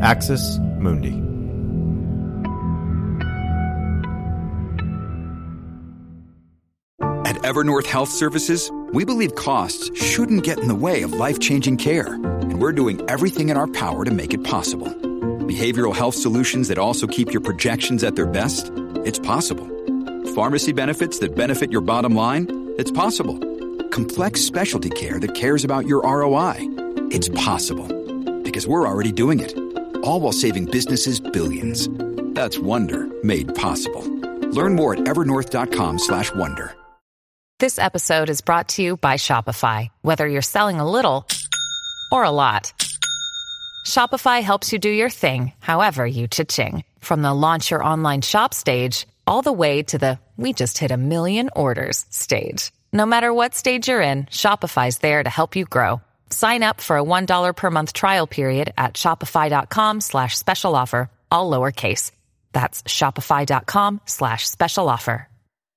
Axis Mundi. At Evernorth Health Services, we believe costs shouldn't get in the way of life-changing care, and we're doing everything in our power to make it possible. Behavioral health solutions that also keep your projections at their best? It's possible. Pharmacy benefits that benefit your bottom line? It's possible. Complex specialty care that cares about your ROI? It's possible. Because we're already doing it. All while saving businesses billions. That's Wonder made possible. Learn more at evernorth.com/wonder. This episode is brought to you by Shopify. Whether you're selling a little or a lot, Shopify helps you do your thing, however you cha-ching. From the launch your online shop stage, all the way to the we just hit 1 million orders stage. No matter what stage you're in, Shopify's there to help you grow. Sign up for a $1 per month trial period at shopify.com/special offer, all lowercase. That's shopify.com/special offer.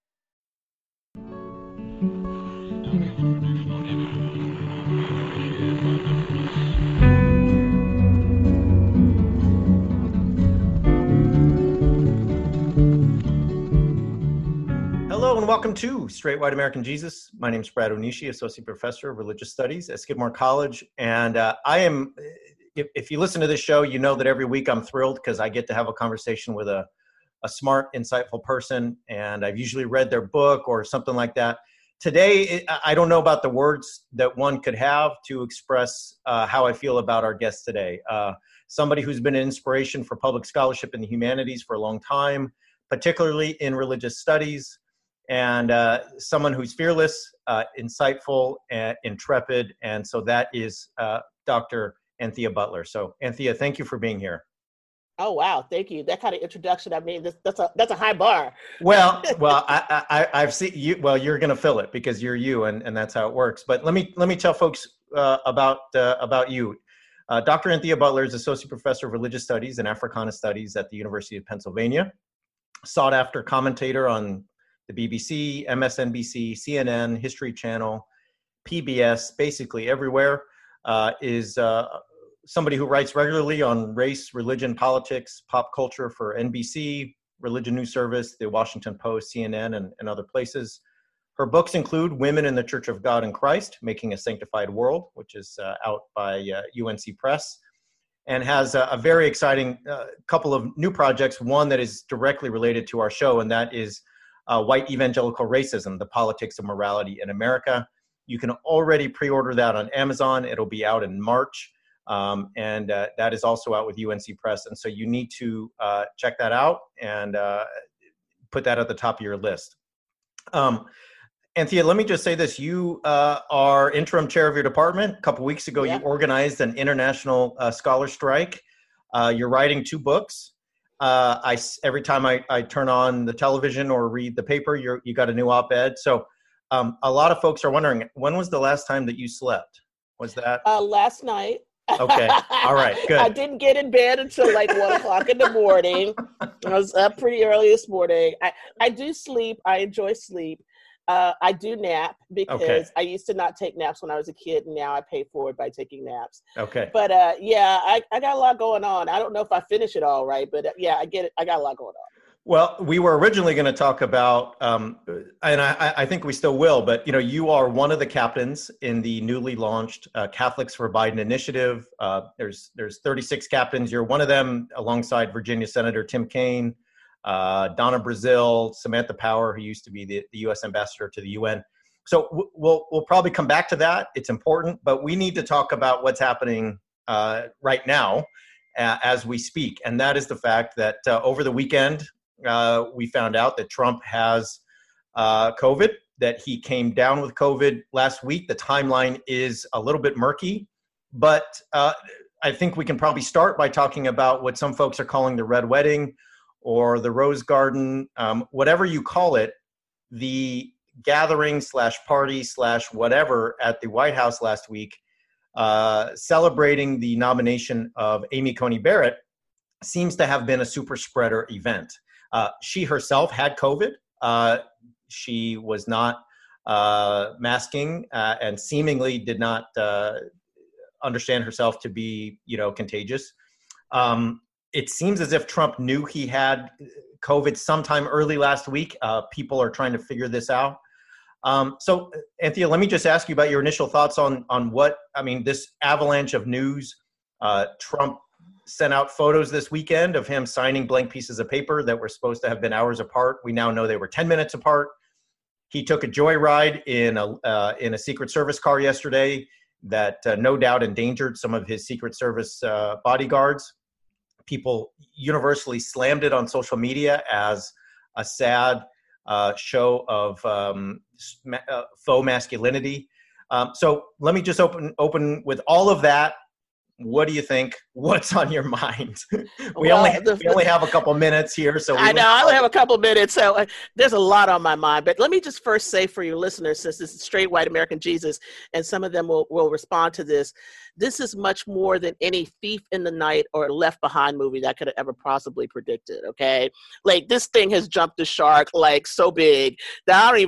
Hello and welcome to Straight White American Jesus. My name is Brad Onishi, Associate Professor of Religious Studies at Skidmore College. And if you listen to this show, you know that every week I'm thrilled because I get to have a conversation with a smart, insightful person. And I've usually read their book or something like that. Today, I don't know about the words that one could have to express how I feel about our guest today. Somebody who's been an inspiration for public scholarship in the humanities for a long time, particularly in religious studies. And someone who's fearless, insightful, and intrepid. And so that is Dr. Anthea Butler. So Anthea, thank you for being here. Oh, wow. Thank you. That kind of introduction, I mean, that's a high bar. Well, I've seen you. Well, you're going to fill it because you're you, and that's how it works. But let me tell folks about you. Dr. Anthea Butler is Associate Professor of Religious Studies and Africana Studies at the University of Pennsylvania. Sought after commentator on the BBC, MSNBC, CNN, History Channel, PBS, basically everywhere, is somebody who writes regularly on race, religion, politics, pop culture for NBC, Religion News Service, The Washington Post, CNN, and other places. Her books include Women in the Church of God in Christ, Making a Sanctified World, which is out by UNC Press, and has a very exciting couple of new projects, one that is directly related to our show, and that is White Evangelical Racism, the Politics of Morality in America. You can already pre-order that on Amazon. It'll be out in March, and that is also out with UNC Press. And so you need to check that out and put that at the top of your list. Anthea, let me just say this. You are interim chair of your department. A couple weeks ago, You organized an international scholar strike. You're writing 2 books. Every time I turn on the television or read the paper, you got a new op-ed. So a lot of folks are wondering, when was the last time that you slept? Was that? Last night. Okay. All right. Good. I didn't get in bed until like 1 o'clock in the morning. I was up pretty early this morning. I do sleep. I enjoy sleep. I do nap because I used to not take naps when I was a kid, and now I pay for it by taking naps. Okay. But I got a lot going on. I don't know if I finish it all right, but I get it. I got a lot going on. Well, we were originally going to talk about, and I think we still will, but you are one of the captains in the newly launched Catholics for Biden initiative. There's 36 captains. You're one of them, alongside Virginia Senator Tim Kaine, Donna Brazile, Samantha Power, who used to be the U.S. ambassador to the UN. So we'll probably come back to that. It's important, but we need to talk about what's happening right now as we speak. And that is the fact that over the weekend, we found out that Trump has COVID, that he came down with COVID last week. The timeline is a little bit murky, but I think we can probably start by talking about what some folks are calling the Red Wedding or the Rose Garden, whatever you call it, the gathering / party / whatever at the White House last week, celebrating the nomination of Amy Coney Barrett, seems to have been a super spreader event. She herself had COVID. She was not masking and seemingly did not understand herself to be, contagious. It seems as if Trump knew he had COVID sometime early last week. People are trying to figure this out. So, Anthea, let me just ask you about your initial thoughts on this avalanche of news. Trump sent out photos this weekend of him signing blank pieces of paper that were supposed to have been hours apart. We now know they were 10 minutes apart. He took a joyride in a Secret Service car yesterday that no doubt endangered some of his Secret Service bodyguards. People universally slammed it on social media as a sad show of faux masculinity. So let me just open with all of that. What do you think? What's on your mind? We only have a couple minutes here, so I only have a couple minutes, so there's a lot on my mind. But let me just first say for your listeners, since this is Straight White American Jesus, and some of them will respond to this, this is much more than any Thief in the Night or Left Behind movie that could have ever possibly predicted, okay? Like, this thing has jumped the shark, like, so big that how are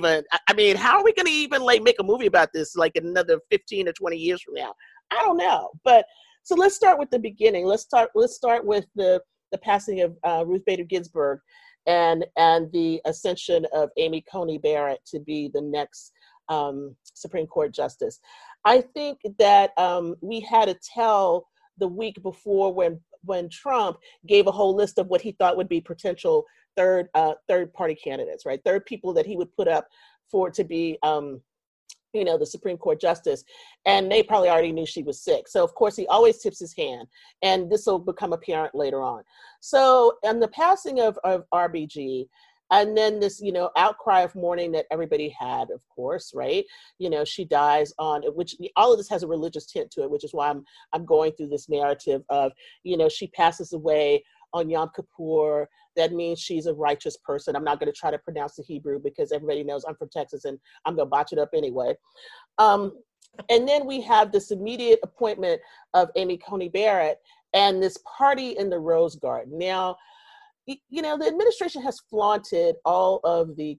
we going to even, like, make a movie about this, like, in another 15 or 20 years from now? I don't know, but... So let's start with the beginning. Let's start with the passing of Ruth Bader Ginsburg and the ascension of Amy Coney Barrett to be the next Supreme Court justice. I think that we had to tell the week before when Trump gave a whole list of what he thought would be potential third party candidates, right? Third people that he would put up to be the Supreme Court justice, and they probably already knew she was sick. So of course he always tips his hand, and this will become apparent later on. So, and the passing of RBG, and then this, outcry of mourning that everybody had, of course, right? She dies on, which all of this has a religious tint to it, which is why I'm going through this narrative of, she passes away on Yom Kippur. That means she's a righteous person. I'm not going to try to pronounce the Hebrew because everybody knows I'm from Texas and I'm going to botch it up anyway. And then we have this immediate appointment of Amy Coney Barrett and this party in the Rose Garden. Now, the administration has flaunted all of the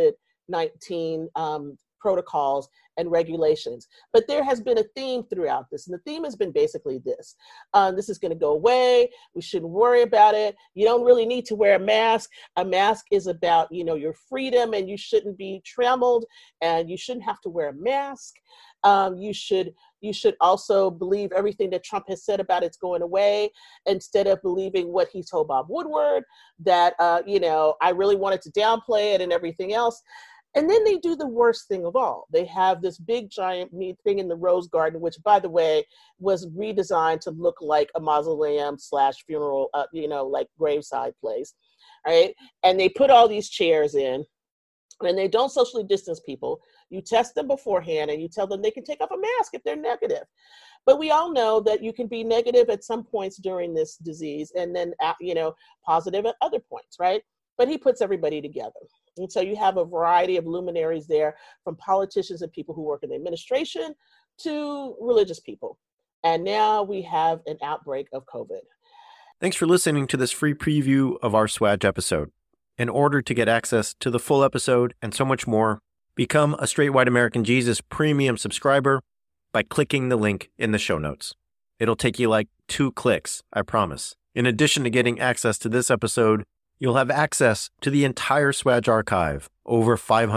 COVID-19 protocols and regulations, but there has been a theme throughout this, and the theme has been basically this: this is going to go away. We shouldn't worry about it. You don't really need to wear a mask. A mask is about your freedom, and you shouldn't be trammeled, and you shouldn't have to wear a mask. You should also believe everything that Trump has said about it's going away, instead of believing what he told Bob Woodward, that I really wanted to downplay it and everything else. And then they do the worst thing of all. They have this big giant thing in the Rose Garden, which, by the way, was redesigned to look like a mausoleum/funeral, like graveside place, right? And they put all these chairs in, and they don't socially distance people. You test them beforehand, and you tell them they can take off a mask if they're negative. But we all know that you can be negative at some points during this disease, and then, positive at other points, right? But he puts everybody together. And so you have a variety of luminaries there, from politicians and people who work in the administration to religious people. And now we have an outbreak of COVID. Thanks for listening to this free preview of our Swag episode. In order to get access to the full episode and so much more, become a Straight White American Jesus premium subscriber by clicking the link in the show notes. It'll take you like 2 clicks, I promise. In addition to getting access to this episode, you'll have access to the entire Swag archive, over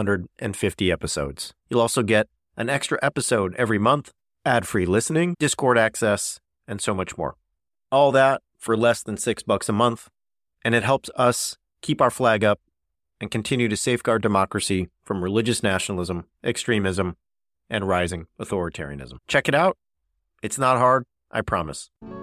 550 episodes. You'll also get an extra episode every month, ad-free listening, Discord access, and so much more. All that for less than $6 a month, and it helps us keep our flag up and continue to safeguard democracy from religious nationalism, extremism, and rising authoritarianism. Check it out. It's not hard, I promise.